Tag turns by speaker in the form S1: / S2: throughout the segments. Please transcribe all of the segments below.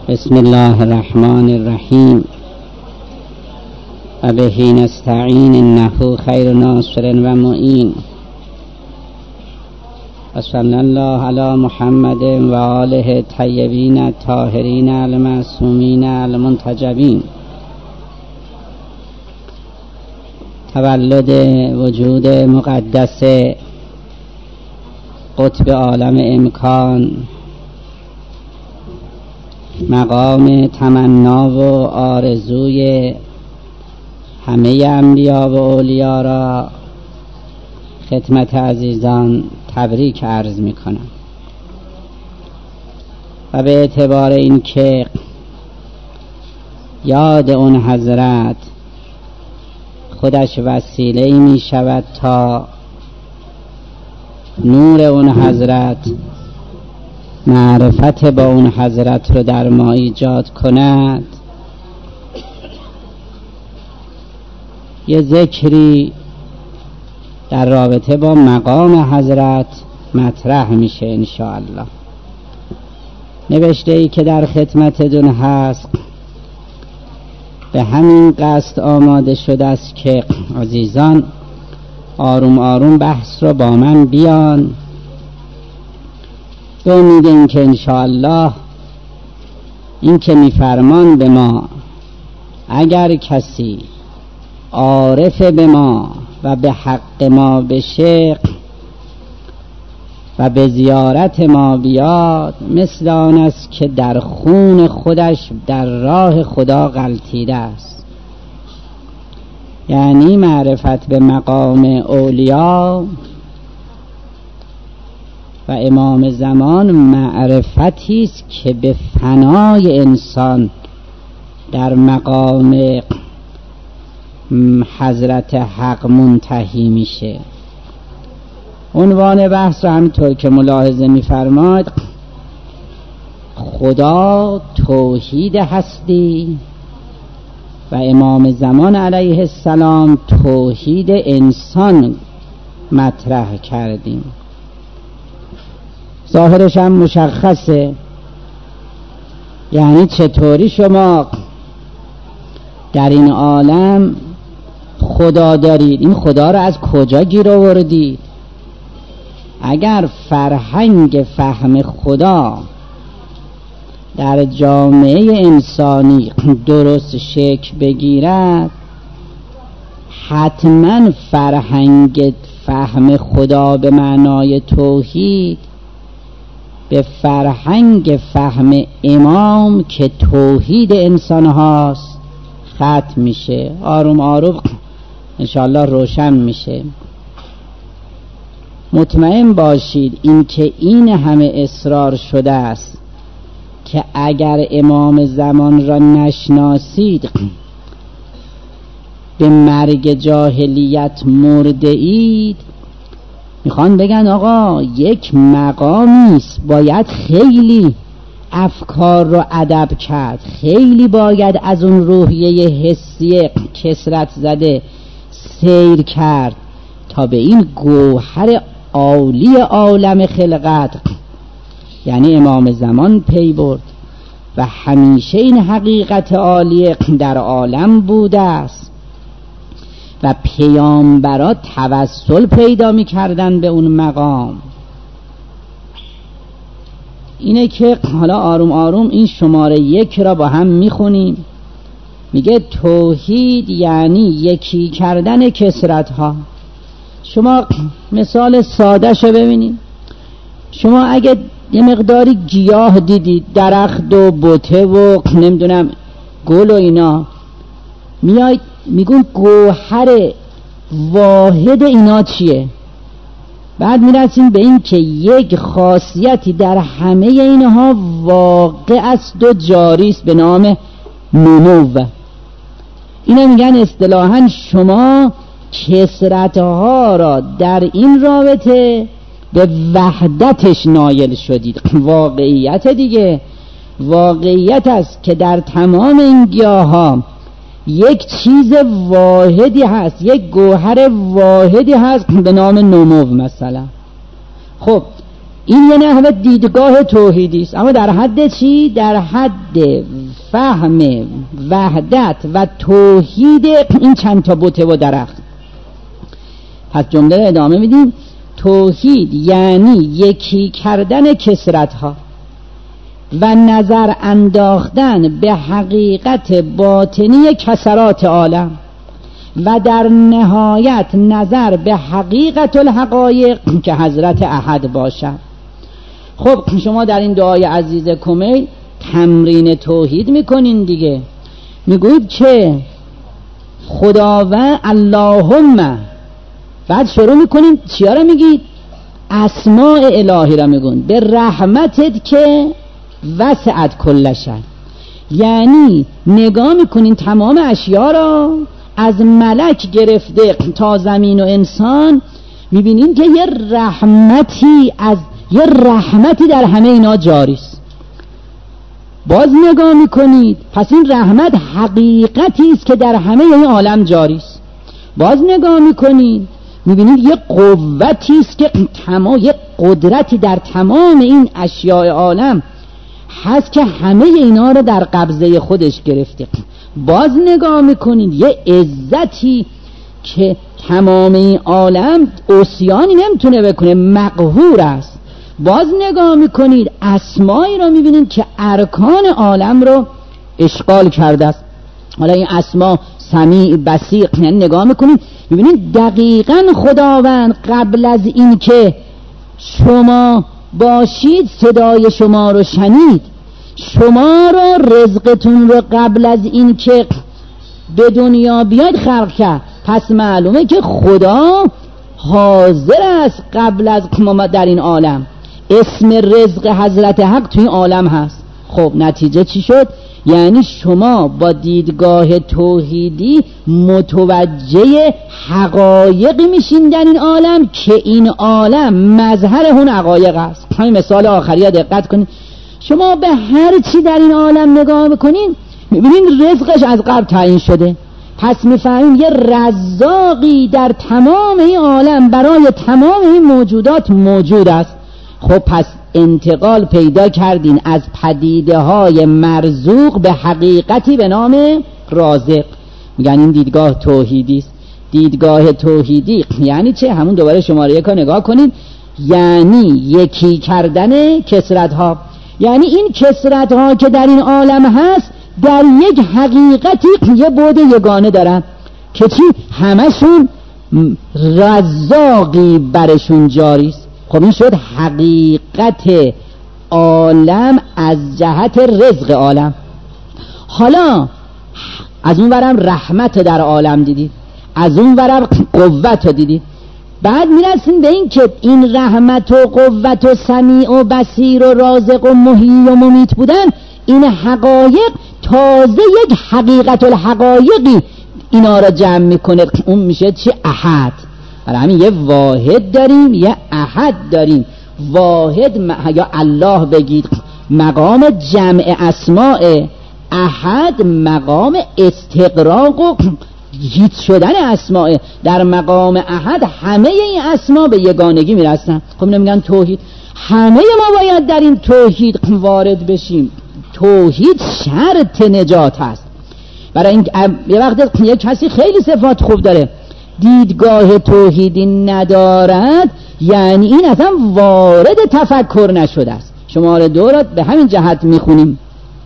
S1: بسم الله الرحمن الرحیم و به نستعین انه خیر ناصر و معین و صلی الله علی محمد و آله الطیبین الطاهرین المعصومین المنتجبین. تولد وجود مقدس قطب عالم امکان، مقام تمنا و آرزوی همه انبیا و اولیا را خدمت عزیزان تبریک عرض می کنم و به اعتبار این که یاد اون حضرت خودش وسیله می شود تا نور اون حضرت، معرفت با اون حضرت رو در ما ایجاد کند، یه ذکری در رابطه با مقام حضرت مطرح میشه انشاءالله. نوشته ای که در خدمتتون هست به همین قصد آماده شده است که عزیزان آروم آروم بحث رو با من بیان به امید این که انشاءالله این که میفرمان به ما اگر کسی عارف به ما و به حق ما بشه و به زیارت ما بیاد، مثل آن است که در خون خودش در راه خدا غلطیده است. یعنی معرفت به مقام اولیا و امام زمان معرفتی است که به فنای انسان در مقام حضرت حق منتهی میشه. عنوان بحث رو همینطور که ملاحظه میفرماد خدا توحید هستی و امام زمان علیه السلام توحید انسان مطرح کردیم. ظاهرش هم مشخصه، یعنی چطوری شما در این عالم خدا دارید، این خدا رو از کجا گیر آوردید؟ اگر فرهنگ فهم خدا در جامعه انسانی درست شکل بگیرد، حتما فرهنگ فهم خدا به معنای توحید به فرهنگ فهم امام که توحید انسان هاست ختم میشه. آروم آروم انشاءالله روشن میشه. مطمئن باشید این که این همه اصرار شده است که اگر امام زمان را نشناسید به مرگ جاهلیت مرده اید، میخوان بگن آقا یک مقامیست، باید خیلی افکار رو ادب کرد، خیلی باید از اون روحیه حسی کثرت زده سیر کرد تا به این گوهر عالی عالم خلقت یعنی امام زمان پی برد. و همیشه این حقیقت عالی در عالم بوده است و پیامبرا توسل پیدا می‌کردن به اون مقام. اینه که حالا آروم آروم این شماره 1 را با هم میخونیم. میگه توحید یعنی یکی کردن کثرت ها. شما مثال ساده شو ببینید. شما اگه یه مقداری گیاه دیدید، درخت و بوته و نمیدونم گل و اینا، میاید میگون گوهر واحد اینا چیه؟ بعد میرسیم به این که یک خاصیتی در همه اینها واقع است و جاری است به نام نمو. اینا میگن اصطلاحاً شما کثرتها را در این رابطه به وحدتش نایل شدید. واقعیت دیگه، واقعیت است که در تمام این گیاها یک چیز واحدی هست، یک گوهر واحدی هست به نام نمو. مثلا خب این یه نحو دیدگاه توحیدی است، اما در حد چی؟ در حد فهم وحدت و توحید این چند تا بوته و درخت. پس جمله رو ادامه میدیم. توحید یعنی یکی کردن کثرت‌ها و نظر انداختن به حقیقت باطنی کثرات عالم و در نهایت نظر به حقیقت الحقایق که حضرت احد باشد. خب شما در این دعای عزیز کمیل تمرین توحید میکنین دیگه، میگوید که خداوند اللهم، بعد شروع میکنین چیا را میگید؟ اسماء الهی را میگون، به رحمتت که وسعت کل شیء، یعنی نگاه میکنین تمام اشیا را از ملک گرفته تا زمین و انسان، میبینین که یه رحمتی در همه اینا جاری است. باز نگاه میکنید، پس این رحمت حقیقتی است که در همه این عالم جاری است. باز نگاه میکنید، میبینید یه قوتی است که یه قدرتی در تمام این اشیاء عالم هست که همه اینا رو در قبضه خودش گرفته. باز نگاه میکنید یه عزتی که تمام این عالم عصیانی نمیتونه بکنه، مقهور است. باز نگاه میکنید اسمایی رو میبینید که ارکان عالم رو اشغال کرده است. حالا این اسما سمیع، بصیر، یعنی نگاه میکنید میبینید دقیقاً خداوند قبل از این که شما باشید صدای شما رو شنید، شما رو رزقتون رو قبل از این که به دنیا بیاید خلق کرد. پس معلومه که خدا حاضر است قبل از ما در این عالم. اسم رزق حضرت حق توی این عالم هست. خب نتیجه چی شد؟ یعنی شما با دیدگاه توحیدی متوجه حقایقی میشین در این عالم که این عالم مظهر اون حقایق است. همین مثال آخری ها دقت کنید. شما به هر چی در این عالم نگاه بکنین میبینین رزقش از قبل تعیین شده. پس میفهمیم یه رزاقی در تمام این عالم برای تمام این موجودات موجود است. خب پس انتقال پیدا کردین از پدیده های مرزوق به حقیقتی به نام رازق. میگن این دیدگاه توحیدی است. دیدگاه توحیدی یعنی چه؟ همون دوباره شماره 1 نگاه کنید. یعنی یکی کردن کثرت ها، یعنی این کثرت ها که در این عالم هست در یک حقیقتی یه بعد یگانه دارن که چی؟ همشون رزاقی برشون جاری است. خب این شد حقیقت عالم از جهت رزق عالم. حالا از اون ورم رحمت در عالم دیدید، از اون ورم قوت رو دیدید. بعد میرسیم به این که این رحمت و قوت و سمیع و بصیر و رازق و محیی و ممیت بودن، این حقایق تازه یک حقیقت الحقایقی اینا را جمع میکنه. اون میشه چی؟ احد. برای همین یه واحد داریم، یه احد داریم. واحد یا الله بگید مقام جمع اسماء، احد مقام استقراق و هیچ شدن اسماء. در مقام احد همه این اسما به یگانگی میرسن. خب نمیگن توحید؟ همه ما باید در این توحید وارد بشیم. توحید شرط نجات هست. برای این یه وقت یک کسی خیلی صفات خوب داره، دیدگاه توحیدی ندارد، یعنی این اصلا وارد تفکر نشده است. شماره 2 را به همین جهت میخونیم.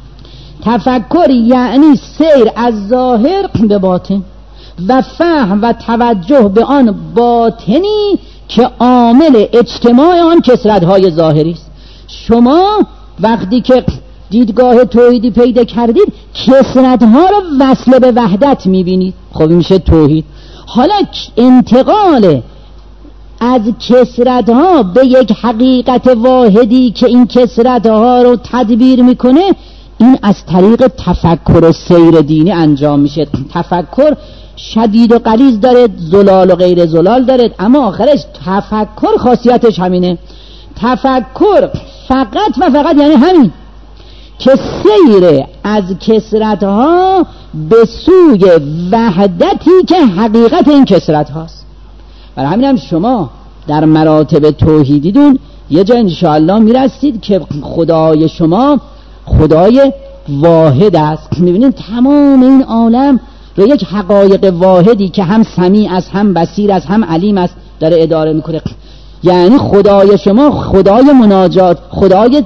S1: تفکر یعنی سیر از ظاهر به باطن و فهم و توجه به آن باطنی که عامل اجتماع آن کثرت‌های ظاهری است. شما وقتی که دیدگاه توحیدی پیدا کردید کثرت‌ها را وصل به وحدت می‌بینید. خب این میشه توحید. حالا انتقال از کثرت‌ها به یک حقیقت واحدی که این کثرت‌ها رو تدبیر میکنه، این از طریق تفکر و سیر دینی انجام میشه. تفکر شدید و غلیظ داره، زلال و غیر زلال داره، اما آخرش تفکر خاصیتش همینه. تفکر فقط و فقط یعنی همین که سیر از کثرت‌ها به سوی وحدتی که حقیقت این کثرت هاست. برای همین هم شما در مراتب توحیدیدون یه جا انشاءالله میرسید که خدای شما خدای واحد است. میبینید تمام این عالم رو یک حقایق واحدی که هم سمیع است، هم بصیر است، هم علیم است داره اداره میکنه. یعنی خدای شما خدای مناجات، خدای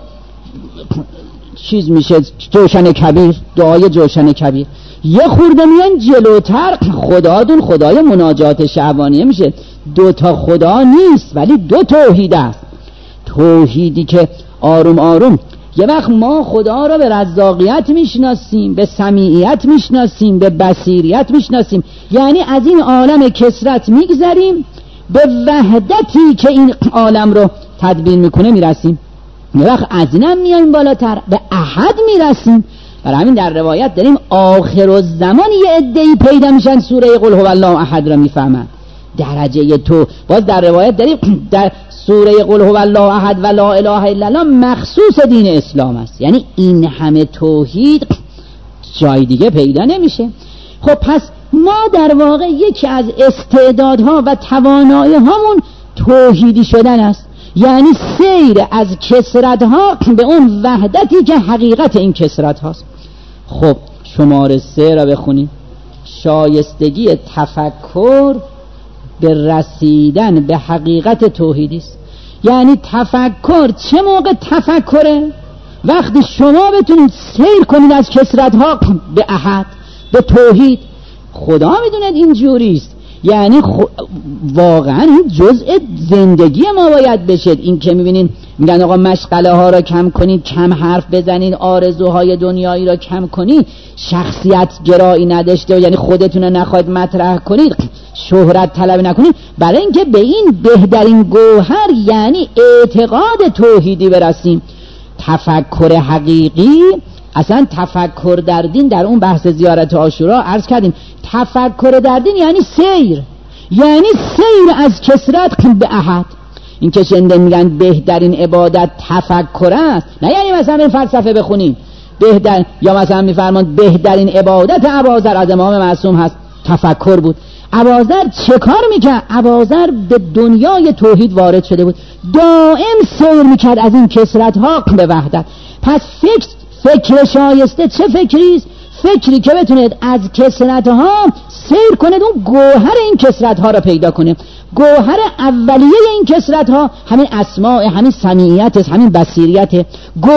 S1: چیز میشه جوشن کبیر، دعای جوشن کبیر. یه خورده میان جلوتر خدادون خدای مناجات شعبانیه میشه. دو تا خدا نیست ولی دو توحید است. توحیدی که آروم آروم یه وقت ما خدا را به رزاقیت میشناسیم، به سمیعیت میشناسیم، به بصیریت میشناسیم، یعنی از این عالم کثرت میگذریم به وحدتی که این عالم رو تدبیر میکنه میرسیم. یه وقت از اینم میایم بالاتر به احد میرسیم. برای همین در روایت داریم آخر الزمان یه عده‌ای پیدا میشن سوره قل هو الله احد را میفهمن. درجه تو باز در روایت داریم در سوره قل هو الله احد و لا اله الا الله مخصوص دین اسلام است. یعنی این همه توحید جای دیگه پیدا نمیشه. خب پس ما در واقع یکی از استعدادها و توانایی هامون توحیدی شدن است، یعنی سیر از کثرتها به اون وحدتی که حقیقت این کثرت هاست. خب شماره 3 را بخونیم. شایستگی تفکر به رسیدن به حقیقت توحیدی است. یعنی تفکر چه موقع تفکره؟ وقتی شما بتونید سیر کنید از کثرتها به احد، به توحید. خدا میدوند اینجوری است. یعنی واقعا این جزء زندگی ما باید بشه. این که میبینین میگن آقا مشغله ها را کم کنید، کم حرف بزنید، آرزوهای دنیایی را کم کنید، شخصیت گرایی نداشته، یعنی خودتون رو نخواهید مطرح کنید، شهرت طلب نکنید، برای اینکه به این بهترین گوهر یعنی اعتقاد توحیدی برسیم. تفکر حقیقی، اصلا تفکر در دین در اون بحث زیارت عاشورا عرض کردیم، تفکر در دین یعنی سیر، یعنی سیر از کثرت به احد. این که شنیدن میگن بهترین عبادت تفکر است، نه یعنی مثلا این فلسفه بخونیم بهتر، یا مثلا میفرمان بهترین عبادت ابوذر از امام معصوم هست تفکر بود. ابوذر چه کار میکرد؟ ابوذر به دنیای توحید وارد شده بود، دائم سیر میکرد از این کثرت ها به وحدت. پس فکر شایسته چه فکری است؟ فکری که بتونید از کثرت ها سیر کنید، اون گوهر این کثرت ها را پیدا کنید. گوهر اولیه این کثرت ها همین اسماء، همین سمیعیت است، همین بصیریت.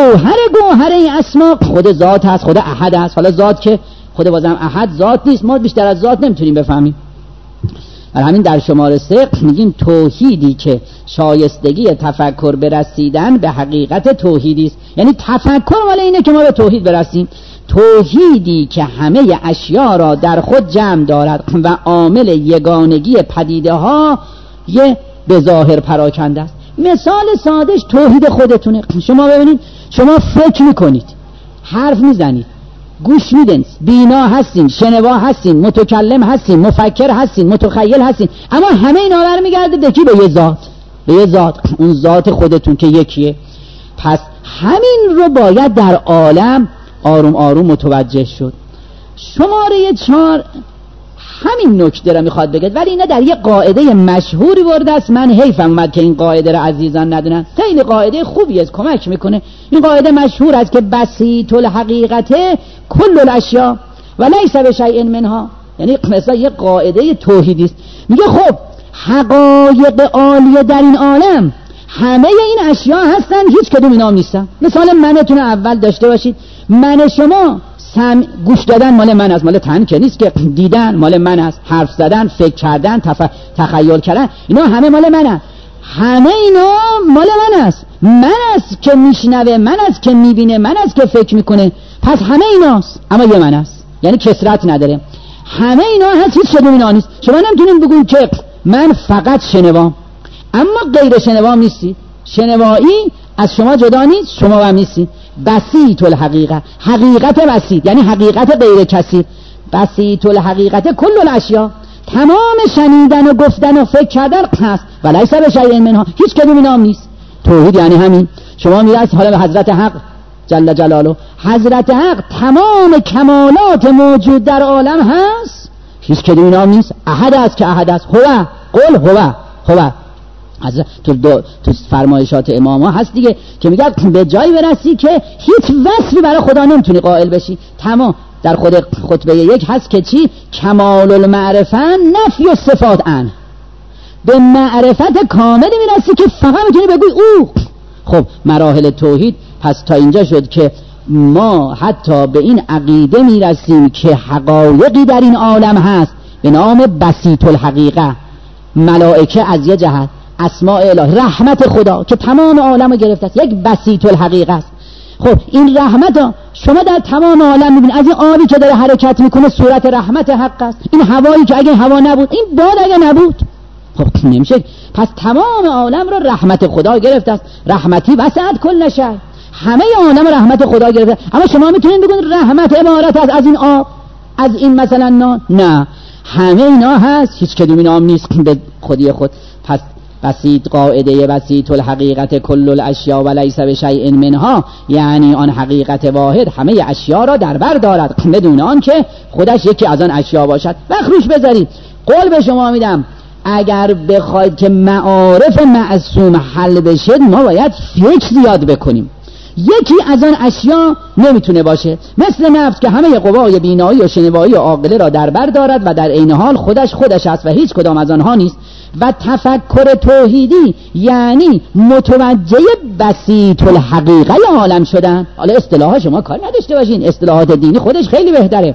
S1: گوهر این اسماء خود ذات هست، خود احد است. حالا ذات که خود بازم احد ذات نیست، ما بیشتر از ذات نمیتونیم بفهمیم. برای همین در شماره 3 میگیم توحیدی که شایستگی تفکر برسیدن به حقیقت توحیدی است. یعنی تفکر مال اینه که ما به توحید برسیم. توحیدی که همه اشیا را در خود جمع دارد و عامل یگانگی پدیده ها یه به ظاهر پراکنده است. مثال سادهش توحید خودتونه. شما ببینید، شما فکر میکنید، حرف میزنید، گوش میدین، بینا هستین، شنوا هستین، متکلم هستین، مفکر هستین، متخیل هستین، اما همه اینا برمیگرده دکی به یه ذات، به یه ذات، اون ذات خودتون که یکیه. پس همین رو باید در عالم آروم آروم متوجه شد. شماره 4 همین نکته رو میخواد بگه، ولی اینا در یه قاعده مشهوری ورده است. من حیفم اومد که این قاعده رو عزیزان ندونن، خیلی قاعده خوبی است، کمک میکنه. این قاعده مشهور است که بسیط الحقیقت کل الاشیاء و لیس بشیء منها، یعنی مثلا یه قاعده توحیدی است. میگه خب حقایق عالیه در این عالم همه این اشیاء هستن، هیچ کدوم اینا نیستن. مثلا منتون اول داشته باشید، من شما گوش دادن مال من است، مال تن که نیست که. دیدن مال من است، حرف زدن، فکر کردن، تخیل کردن، اینا همه مال من است. همه اینا مال من است. من است که میشنوه، من است که میبینه، من است که فکر میکنه. پس همه ایناست اما یه من است، یعنی کثرت نداره. همه اینا هست، هیچ کدوم اینا نیست. شما نمیتونید بگید که من فقط شنوام اما غیر شنوام نیستی. شنوایی از شما جدا نیست، شما هم نیستی. بسیط الحقیقه، حقیقت بسیط یعنی حقیقت غیر کثیر. بسیط الحقیقت کل الاشیاء، تمام شنیدن و گفتن و فکر کردن هست و لیس بشیء منها، هیچ کدوم اینا هم نیست. توحید یعنی همین. شما میرسید حالا به حضرت حق جل جلاله، حضرت حق تمام کمالات موجود در عالم هست، هیچ کدوم اینا هم نیست. احد است که احد است، هو، قل هو، از تو فرمایشات امام ها هست دیگه که میگه به جایی برسی که هیچ وصفی برای خدا نمیتونی قائل بشی. تمام در خود خطبه 1 هست که چی؟ کمال المعرفه نفی و صفات ان، به معرفت کاملی میرسی که فقط میتونی بگوی او. خب مراحل توحید پس تا اینجا شد که ما حتی به این عقیده میرسیم که حقایقی در این عالم هست به نام بسیط الحقیقه، ملائکه از یه جهت، اسماء الهی، رحمت خدا که تمام عالم رو گرفته است، یک بسیط الحقیقه است. خب این رحمت ها شما در تمام عالم میبینید، از این آبی که داره حرکت میکنه صورت رحمت حق است، این هوایی که اگه هوا نبود، این باد اگه نبود، خب نمیشه. پس تمام عالم رو رحمت خدا گرفته است. رحمتی وسعت کل شیء، همه عالم رحمت خدا گرفته. اما شما میتونید بگید رحمت عبارت از این آب، از این مثلا نه، همه اینا هست، هیچ کدوم اینا هم نیست به خودی خود. پس بسیط قاعده بسیط الحقیقت کل الاشیاء و لیس بشیء منها، یعنی آن حقیقت واحد همه اشیاء را در بر دارد بدون آن که خودش یکی از آن اشیاء باشد. بخروش بذارید، قول به شما میدم اگر بخواید که معارف معصوم حل بشه ما باید فکر زیاد بکنیم. یکی از آن اشیاء نمیتونه باشه، مثل نفس که همه قوای بینایی و شنوایی و عاقله را در بر دارد و در عین حال خودش است و هیچ کدام از آنها نیست. و تفکر توحیدی یعنی متوجه بسیط الحقیقه عالم شدن. حالا اصطلاح شما کار نداشته باشین، اصطلاحات دینی خودش خیلی بهتره.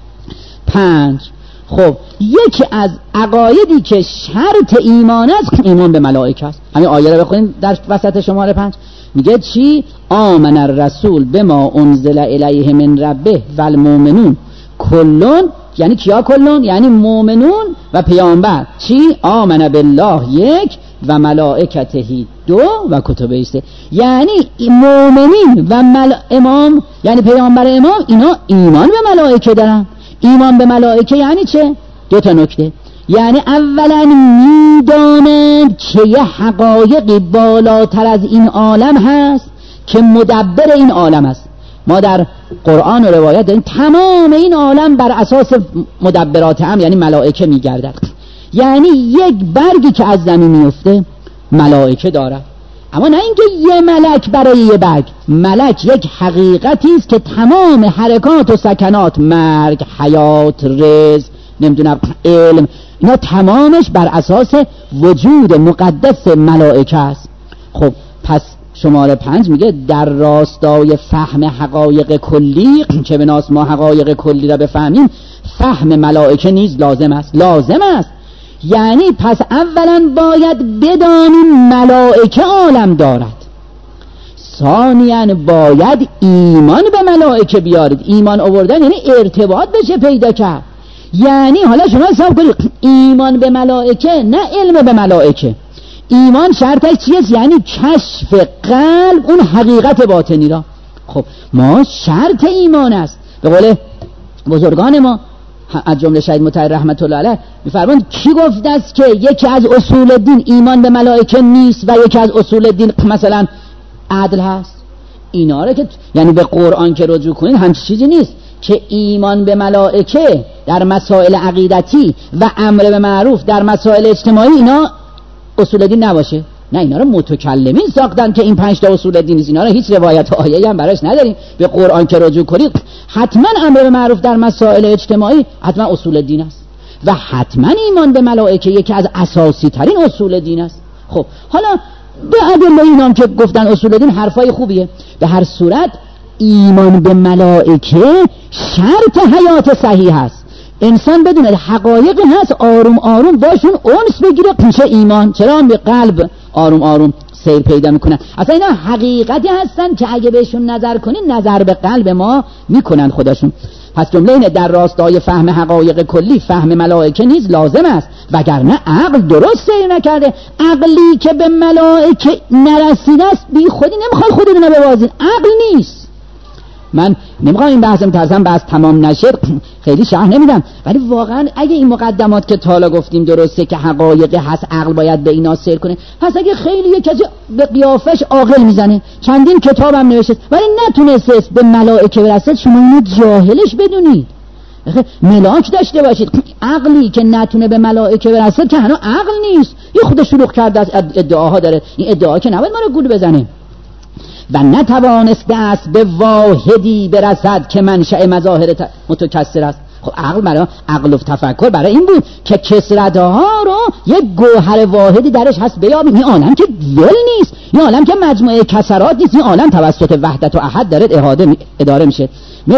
S1: 5. خب یکی از عقایدی که شرط ایمان است ایمان به ملائکه است. همین آیه رو بخونید در وسط شماره 5 میگه چی؟ آمن الرسول بما انزل الیه من ربه و المؤمنون کلون، یعنی کیا کلون؟ یعنی مؤمنون و پیامبر. چی؟ آمن بالله 1 و ملائکته 2 و کتبه 3. یعنی مؤمنین و امام یعنی پیامبر امام اینا ایمان به ملائکه دارن. ایمان به ملائکه یعنی چه؟ 2 تا نکته. یعنی اولا میدانند که یه حقایقی بالاتر از این عالم هست که مدبر این عالم است. ما در قرآن و روایت داریم تمام این عالم بر اساس مدبرات هم یعنی ملائکه میگردد. یعنی یک برگی که از زمین میفته ملائکه داره، اما نه اینکه یه ملک برای یه برگ. ملک یک حقیقتی است که تمام حرکات و سکنات، مرگ، حیات، رزق، نمیدونم علم، اینا تمامش بر اساس وجود مقدس ملائکه است. خب پس شماره 5 میگه در راستای فهم حقایق کلی که به ناس ما حقایق کلی را بفهمیم، فهم ملائکه نیز لازم است. یعنی پس اولا باید بدانیم ملائکه عالم دارد، ثانیاً باید ایمان به ملائکه بیارید. ایمان آوردن یعنی ارتباط بشه پیدا کرد. یعنی حالا شما حساب کنید ایمان به ملائکه نه علم به ملائکه. ایمان شرطش چیست؟ یعنی کشف قلب اون حقیقت باطنی را. خب ما شرط ایمان است. به قول بزرگان ما از جمله شهید مطهر رحمت الله علیه می‌فرمایند کی گفته است که یکی از اصول دین ایمان به ملائکه نیست و یکی از اصول دین مثلا عدل هست؟ اینا رو که یعنی به قرآن که رجوع کنید همچین چیزی نیست که ایمان به ملائکه در مسائل عقیدتی و امر به معروف در مسائل اجتماعی اینا اصول دین نباشه. نه، اینا رو متکلمین ساختن که این 5 تا اصول دین است. اینا رو هیچ روایت و آیه‌ای هم براش نداریم. به قرآن که رجوع کنید حتما امر به معروف در مسائل اجتماعی حتما اصول دین است و حتما ایمان به ملائکه یکی از اساسی ترین اصول دین است. خب حالا به ادله اینام که گفتن اصول دین حرفای خوبیه. به هر صورت ایمان به ملائکه شرط حیات صحیح است. انسان بدون حقایقی هست آروم آروم باشون انس بگیره پیش ایمان. چرا؟ به قلب آروم آروم سیر پیدا میکنن. اصلا اینا حقیقتی هستن که اگه بهشون نظر کنین نظر به قلب ما میکنن خودشون. پس جمله اینه در راستای فهم حقایق کلی فهم ملائکه نیز لازم است، وگرنه عقل درست سیر نکرده. عقلی که به ملائکه نرسیده است بی خودی نمیخواد خودتون رو ببازین، عقل نیست. من نمیخوام این بحثم تازم بحث تمام نشه خیلی شرح نمیدم، ولی واقعا اگه این مقدمات که تا حالا گفتیم درسته که حقایق هست عقل باید به اینا سیر کنه، پس اگه خیلی یک کسی به قیافش عاقل میزنه چندین کتابم نوشته ولی نتونسته به ملائکه برسه، شما اینو جاهلش بدونید. ملاک داشته باشید. عقلی که نتونه به ملائکه برسه که هنوز عقل نیست، یه خود شروع کرده از ادعاها داره. این ادعا که نباید ما رو گول بزنه. و نتوانسته است به واحدی برسد که منشأ مظاهر متکثر است. خب عقل و تفکر برای این بود که کثرت‌ها رو یک گوهر واحدی درش هست بیابیم. این عالم که ول نیست، این عالم که مجموعه کسرات نیست، این عالم توسط وحدت و احد داره اداره میشه.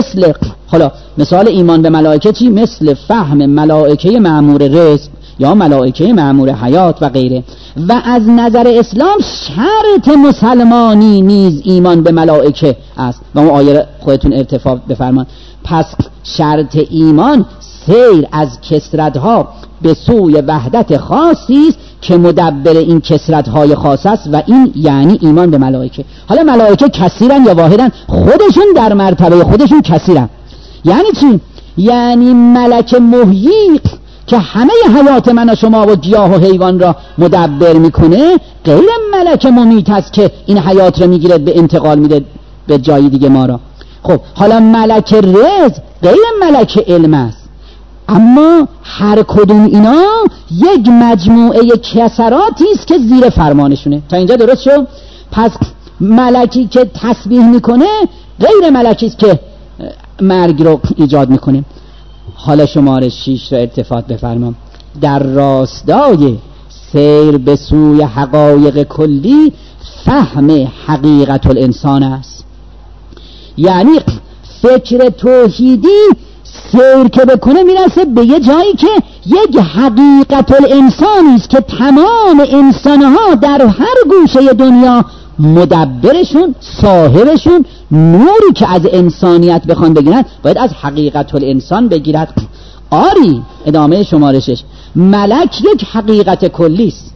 S1: مثال ایمان به ملائکه چی؟ مثل فهم ملائکه مأمور رزق یا ملائکه مأمور حیات و غیره. و از نظر اسلام شرط مسلمانی نیز ایمان به ملائکه است و اون آیه خودتون ارتفاع بفرمان. پس شرط ایمان سیر از کثرت‌ها به سوی وحدت خاصی است که مدبر این کثرت‌های خاص است و این یعنی ایمان به ملائکه. حالا ملائکه کثیرن یا واحدن؟ خودشون در مرتبه خودشون کثیرن. یعنی چی؟ یعنی ملک محیی که همه حیات من و شما و گیاه و حیوان را مدبر میکنه غیر ملک ممیت است که این حیات را میگیره به انتقال میده به جای دیگه ما را. خب حالا ملک رزق غیر ملک علم است، اما هر کدوم اینا یک مجموعه کسراتی است که زیر فرمانشونه. تا اینجا درست شد؟ پس ملکی که تسبیح میکنه غیر ملکی است که مرگ رو ایجاد میکنه. حالا شماره 6 رو التفات بفرمام. در راستای سیر به سوی حقایق کلی فهم حقیقت الانسان است. یعنی فکر توحیدی سیر که بکنه میرسه به یه جایی که یک حقیقت الانسانی است که تمام انسانها در هر گوشه دنیا مدبرشون، صاحبشون، نوری که از انسانیت بخوان بگیرن باید از حقیقت الانسان بگیرد. آری، ادامه شماره 6، ملک یک حقیقت کلی است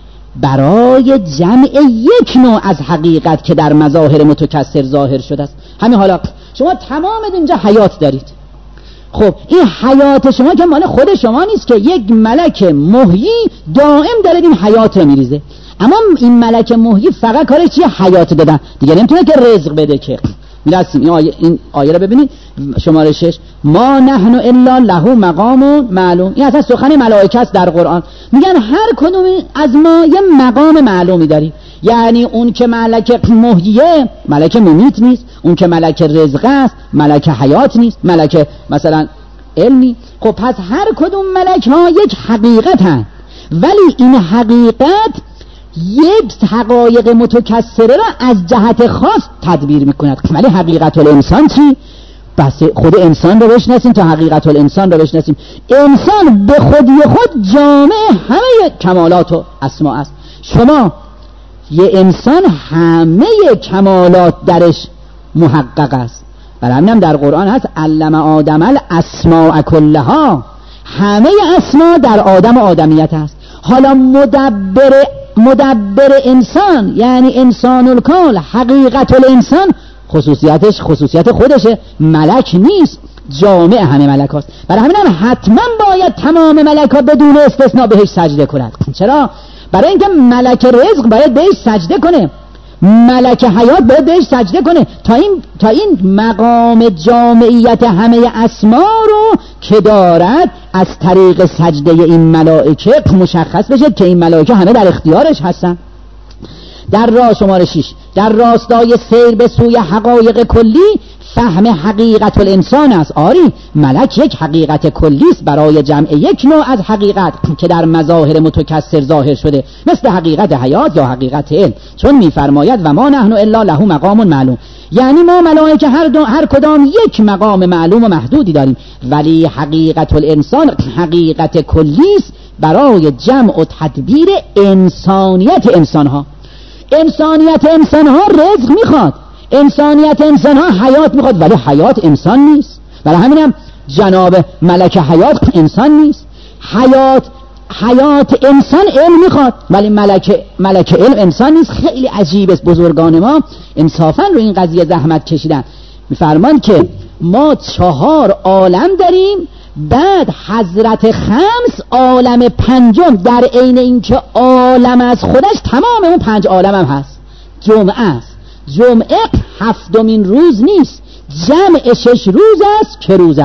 S1: برای جمع یک نوع از حقیقت که در مظاهر متکثر ظاهر شده است. همین حالا شما تمام اینجا حیات دارید. خب این حیات شما که مال خود شما نیست که یک ملک محیی دائم داره این حیات رو میریزه. اما این ملک محیی فقط کارش چیه؟ حیات دادن، دیگه نمیتونه که رزق بده که. میرسیم این آیه رو ببینید شماره 6، ما نحن الا له مقام معلوم. این اصلا سخن ملائکه است در قرآن. میگن هر کدوم از ما یه مقام معلومی داریم. یعنی اون که ملک محییه ملک ممیت نیست، اون که ملک رزق است ملک حیات نیست، ملک مثلا علمی. خب پس هر کدوم ملک ها یک حقیقت هست، ولی این حقیقت یک حقایق متکثره را از جهت خاص تدبیر میکند. ولی حقیقت الانسان چی؟ بس خود انسان رو بشناسیم تا حقیقت الانسان رو بشناسیم. انسان به خودی خود جامع همه کمالات و اسما است. شما یه انسان همه کمالات درش محقق است. برای همینم در قرآن هست علم آدم الاسماء کلها، همه اسما در آدم و آدمیت هست. حالا مدبر انسان یعنی انسان الکال، حقیقت الانسان خصوصیتش خصوصیت خودشه، ملک نیست، جامع همه ملک هست. برای همین هم حتما باید تمام ملک ها بدون استثناء بهش سجده کنند. چرا؟ برای اینکه ملک رزق باید بهش سجده کنه، ملک حیات باید بهش سجده کنه تا این مقام جامعیت همه اسما رو که دارد از طریق سجده این ملائکه مشخص بشه که این ملائکه همه در اختیارش هستن. در راه شماره 6، در راستای سیر به سوی حقایق کلی فهم حقیقت الانسان است. آری، ملک یک حقیقت کلی است برای جمع یک نوع از حقیقت که در مظاهر متکثر ظاهر شده، مثل حقیقت حیات یا حقیقت علم، چون میفرماید و ما نحن الا له مقام معلوم. یعنی ما ملائکه هر کدام یک مقام معلوم و محدودی داریم، ولی حقیقت الانسان حقیقت کلی است برای جمع و تدبیر انسانیت انسانها. انسانیت انسانها رزق میخواد، انسانیت انسانها حیات میخواد، ولی حیات انسان نیست. برای همینم جناب ملک حیات انسان نیست. حیات انسان علم میخواد، ولی ملک علم انسان نیست. خیلی عجیب است. بزرگان ما انصافا رو این قضیه زحمت کشیدن. میفرمان که ما 4 عالم داریم، بعد حضرت 5 عالم پنجم، در عین اینکه عالم از خودش تمام اون 5 عالم هم هست. جمعه است. جمعه 7مین روز نیست، جمع 6 روز است که روز است.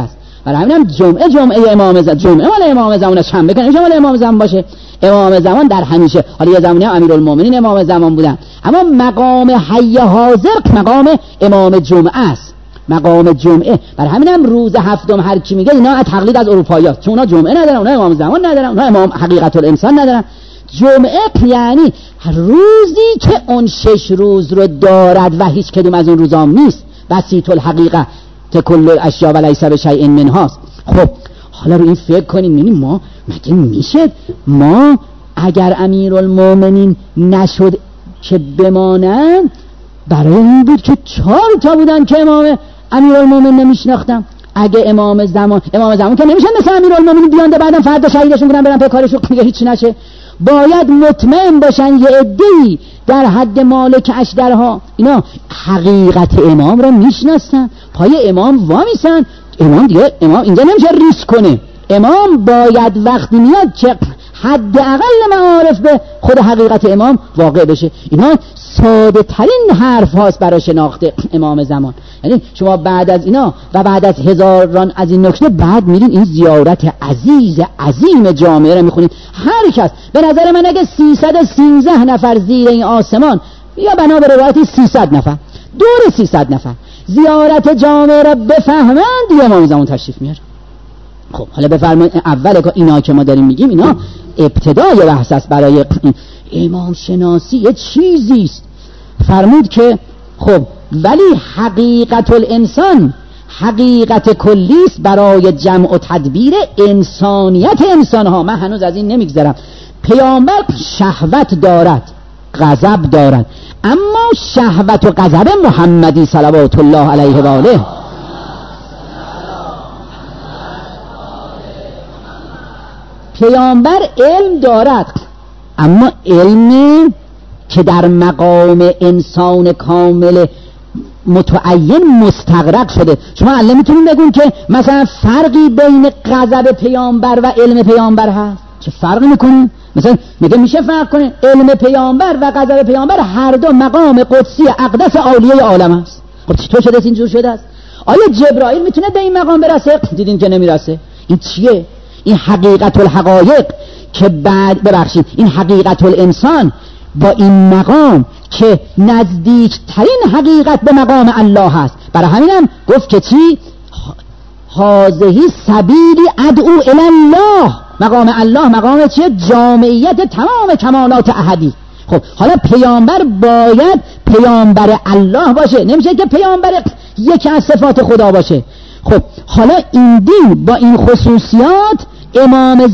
S1: برای همینم جمعه امام زمان، جمعه مال امام زمان، شنبه کنه مال امام زمان باشه. امام زمان در همیشه، حالا یه زمانی امیرالمومنین امام زمان بودن، اما مقام حی حاضر مقام امام جمعه است، مقام جمعه. برای همینم روز هفتم هر کی میگه اینا تقلید از اروپایی‌ها، چون اونا جمعه ندارن، اونا امام زمان ندارن، اونا امام حقیقت الانسان ندارن. جمعه یعنی روزی که اون 6 روز رو دارد و هیچ کدوم از اون روزام نیست. بسیط الحقیقه کل الاشیاء و لیس بشیء منهاست. خب حالا رو این فکر کنیم، یعنی ما مگه میشه ما اگر امیرالمومنین نشد که بمانن، برای این بود که 4 تا بودن که امام امیرالمومنین نمیشناختم. اگه امام زمان که نمیشن مثل امیرالمومنین بیان بعدم فردا شهیدشون کنن برن پی کارشون، دیگه هیچ نشه. باید مطمئن باشن یه عده‌ای در حد مالک اشدرها اینا حقیقت امام رو میشناسن، پای امام وامیسن. امام اینجا نمیشه ریسک کنه. امام باید وقتی میاد که حداقل معارف به خود حقیقت امام واقع بشه. اینا ساده ترین حرف هاست برای شناخت امام زمان. یعنی شما بعد از اینا و بعد از هزاران از این نکته بعد میرین این زیارت عظیم جامعه رو میخونید. هر کس به نظر من اگه 313 نفر زیر این آسمان یا بنا به روایتی 300 نفر دور 300 نفر زیارت جامعه رو بفهمند، دیگه امام زمان تشریف میاره. خب حالا بفرمایید اول اینا که ما داریم میگیم اینا ابتدای بحث است. برای امام شناسی یه چیزی است. فرمود که خب ولی حقیقت الانسان حقیقت کلی است برای جمع و تدبیر انسانیت انسانها. من هنوز از این نمیگذرم. پیامبر شهوت دارد، غضب دارد، اما شهوت و غضب محمدی صلوات الله علیه و آله. پیامبر علم دارد، اما علمی که در مقام انسان کامل متعین مستغرق شده. شما الان میتونید بگون که مثلا فرقی بین غضب پیامبر و علم پیامبر هست؟ چه فرقی میکنه؟ مثلا میشه فرق کنه علم پیامبر و غضب پیامبر هر دو مقام قدسی اقدس عالیه عالم است. خب چطور شده است اینجور شده است؟ آیا جبرائیل میتونه به این مقام برسه؟ دیدیم که نمیرسه. این چیه؟ این حقیقت الحقایق که بعد ببخشید این حقیقت الانسان با این مقام که نزدیکترین حقیقت به مقام الله هست. برای همینم گفت که چی؟ هذه سبیلی ادعو الی الله. مقام الله مقام چیه؟ جامعیت تمام کمالات احدی. خب حالا پیامبر باید پیامبر الله باشه، نمیشه که پیامبر یکی از صفات خدا باشه. خب حالا این دین با این خصوصیات امام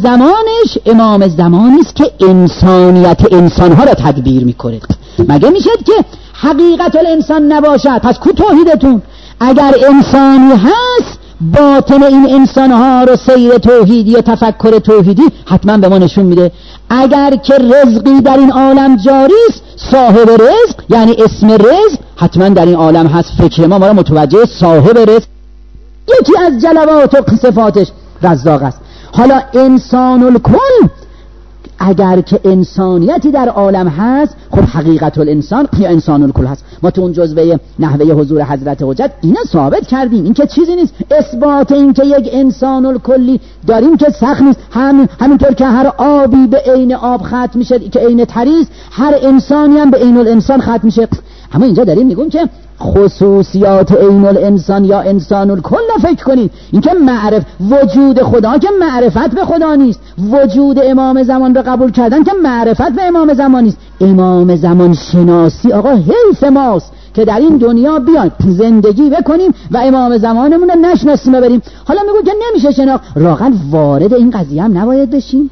S1: زمانی است که انسانیت انسانها را تدبیر میکنه. مگه میشه که حقیقت الانسان نباشد؟ پس کو توحیدتون؟ اگر انسانی هست باطن این انسانها رو سیر توحیدی و تفکر توحیدی حتما به ما نشون میده. اگر که رزقی در این عالم جاری است، صاحب رزق یعنی اسم رزق حتما در این عالم هست. فکر ما را متوجه صاحب رزق یکی از جلوات و صفاتش رزاق است. حالا انسان الکل اگر که انسانیتی در عالم هست، خب حقیقت الانسان یا انسان الکل هست. ما تو اون جزوه نحوه حضور حضرت حجت اینا ثابت کردیم. این که چیزی نیست. اثبات این که یک انسان الکلی داریم که سخت نیست. همینطور که هر آبی به عین آب ختم میشه که عین تریز، هر انسانی هم به عین الانسان ختم میشه. اما اینجا داریم میگیم که خصوصیات عین الانسان یا انسان الکل فکر کنید. این که وجود خدا که معرفت به خدا نیست، وجود امام زمان رو قبول کردن که معرفت به امام زمان نیست. امام زمان شناسی آقا حیف ماست که در این دنیا بیایم زندگی بکنیم و امام زمانمون رو نشناسیم و بریم. حالا میگم که نمیشه شناخت، راغن وارد این قضیه هم نباید بشیم.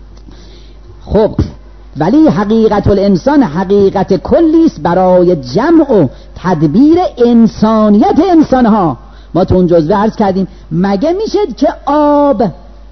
S1: خب ولی حقیقت الانسان حقیقت کلی است برای جمع و تدبیر انسانیت انسانها. ما تو اون جزوه عرض کردیم مگه میشه که آب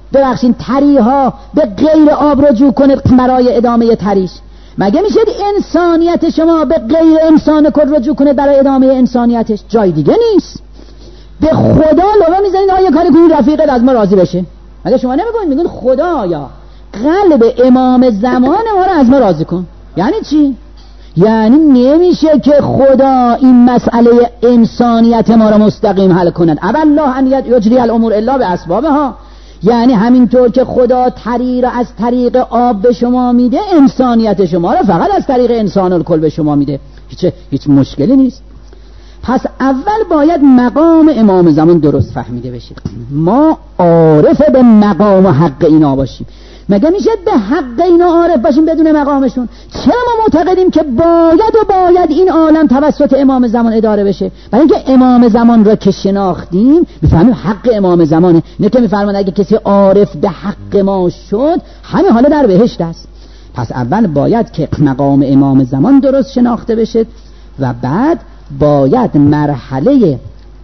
S1: تریها به غیر آب رجوع کنه برای ادامه تریش؟ مگه میشه انسانیت شما به غیر انسان کل رجوع کنه برای ادامه انسانیتش؟ جای دیگه نیست. به خدا لبه میزنید آیا کاری کنید رفیقت از ما راضی بشه؟ مگه شما نمیگوید میگن خدایا قلب امام زمان ما رو از ما راضی کن؟ یعنی چی؟ یعنی نمیشه که خدا این مسئله انسانیت ما را مستقیم حل کند. الله ان یجری الامور الا باسبابها. یعنی همینطور که خدا تری را از طریق آب به شما میده، انسانیت شما را فقط از طریق انسان الکل به شما میده. هیچ مشکلی نیست. پس اول باید مقام امام زمان درست فهمیده بشید. ما عارف به مقام و حق اینا باشیم. مگه میشه به حق اینا عارف باشیم بدون مقامشون؟ چرا ما معتقدیم که باید این عالم توسط امام زمان اداره بشه؟ برای اینکه امام زمان را که شناختیم میفهمیم حق امام زمانه. نه که میفرمان اگه کسی عارف به حق ما شد همه حالا در بهشت است. پس اول باید که مقام امام زمان درست شناخته بشه و بعد باید مرحله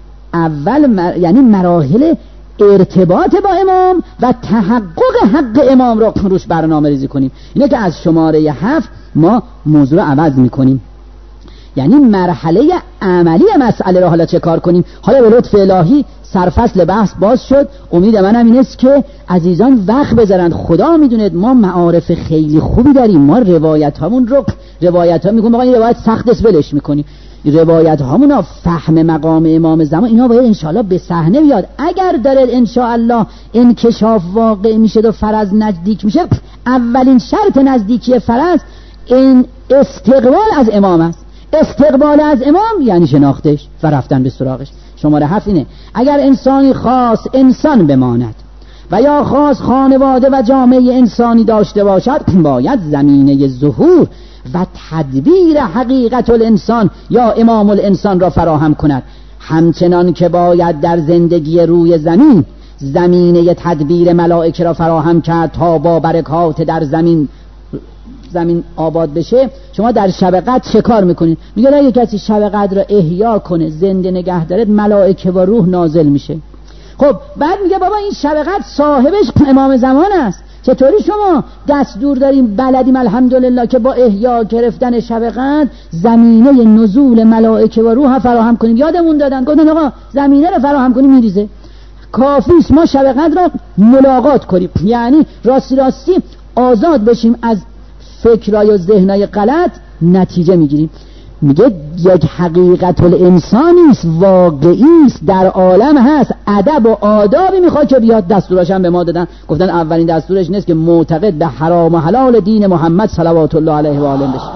S1: اول یعنی مراحل ارتباط با امام و تحقق حق امام را روش برنامه ریزی کنیم. اینه که از شماره 7 ما موضوع رو عوض میکنیم. یعنی مرحله عملی مسئله را حالا چه کار کنیم. حالا به لطف الهی سرفصل بحث باز شد. امید منم این است که عزیزان وقت بذارند. خدا میدونه ما معارف خیلی خوبی داریم. ما روایت ها میگم آقا این روایت سخت است ولش میکنیم. روایت هامون فهم مقام امام زمان اینا باید انشاءالله به صحنه بیاد. اگر داره انشاءالله انکشاف واقع میشه و فرض نزدیک میشه، اولین شرط نزدیکی فرض این استقبال از امام است. استقبال از امام یعنی شناختش و رفتن به سراغش. شماره 7 اینه اگر انسانی خاص انسان بماند و یا خاص خانواده و جامعه انسانی داشته باشد، باید زمینه ظهور و تدبیر حقیقت الانسان یا امام الانسان را فراهم کند. همچنان که باید در زندگی روی زمین زمینه تدبیر ملائکه را فراهم کرد تا با برکات در زمین آباد بشه. شما در شب قدر چه کار میکنید؟ میگه اگه کسی شب قدر را احیا کنه، زنده نگه داره، ملائکه و روح نازل میشه. خب بعد میگه بابا این شب قدر صاحبش امام زمان است. چطوری شما دستور داریم بلدیم الحمدلله که با احیا گرفتن شب قدر زمینه نزول ملائکه و روح فراهم کنیم؟ یادمون دادن گفتن آقا زمینه رو فراهم کنیم میریزه. کافیست ما شب قدر رو ملاقات کنیم، یعنی راستی آزاد بشیم از فکرای و ذهنای غلط، نتیجه میگیریم. میگه یک حقیقت الانسانی است، واقعی است، در عالم هست، ادب و آدابی میخواد که بیاد. دستوراش هم به ما دادن، گفتن اولین دستورش نیست که معتقد به حرام و حلال دین محمد صلوات الله علیه و آله بشه.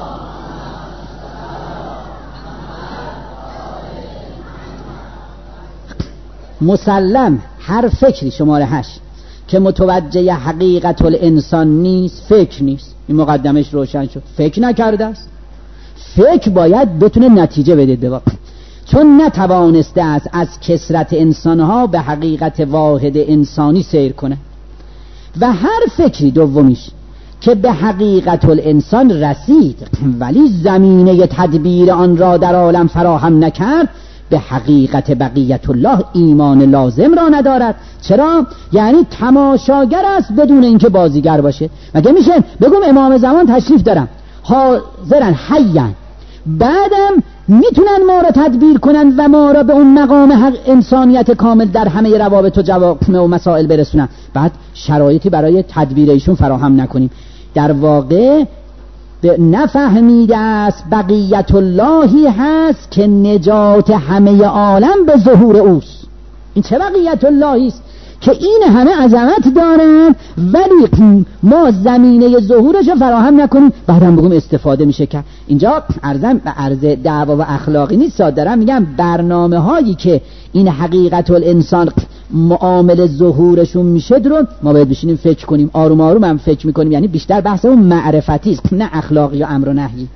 S1: مسلم هر فکری شماره 8 که متوجه حقیقت الانسان نیست فکر نیست. این مقدمش روشن شد. فکر نکرده است. فکر باید بتونه نتیجه بده به واقع، چون نتوانسته است از کثرت انسانها به حقیقت واحد انسانی سیر کنه. و هر فکری دومیش که به حقیقت الانسان رسید ولی زمینه تدبیر آن را در عالم فراهم نکرد، به حقیقت بقیت الله ایمان لازم را ندارد. چرا؟ یعنی تماشاگر است بدون اینکه بازیگر باشه. مگه میشه بگم امام زمان تشریف دارن، حاضرن، حیان، بعدم میتونن ما را تدبیر کنن و ما را به اون مقام حق انسانیت کامل در همه روابط و جوامع و مسائل برسونن، بعد شرایطی برای تدبیر ایشون فراهم نکنیم؟ در واقع نفهمیده است بقیت اللهی هست که نجات همه عالم به ظهور اوست. این چه بقیت اللهی است که این همه عظمت دارند ولی ما زمینه ظهورش رو فراهم نکنیم، بعدم بگم استفاده میشه کرد. اینجا عرض دعوا و اخلاقی نیست، دارم میگم برنامه هایی که این حقیقت الانسان معامل ظهورشون میشه رو ما باید بشینیم فکر کنیم. آروم آروم هم فکر میکنیم، یعنی بیشتر بحث اون معرفتی است نه اخلاقی و امر و نهی.